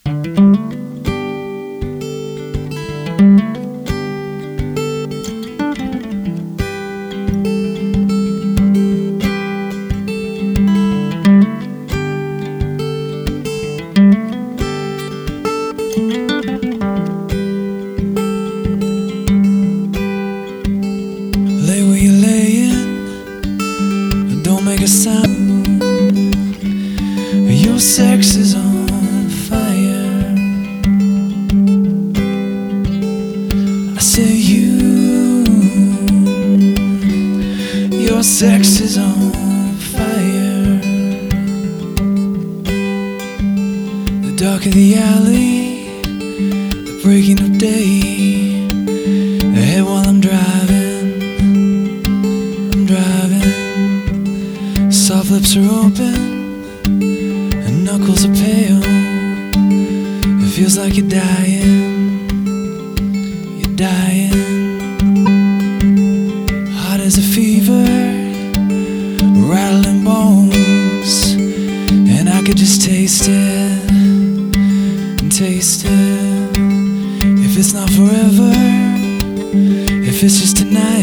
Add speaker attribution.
Speaker 1: Lay where you're laying, don't make a sound. Your sex is on fire. I say your sex is on fire. The dark of the alley, the breaking of day, ahead while I'm driving. Soft lips are open and knuckles are pale. It feels like you're dying. You're dying. Hot as a fever, rattling bones, and I could just taste it and taste it. If it's not forever, if it's just tonight,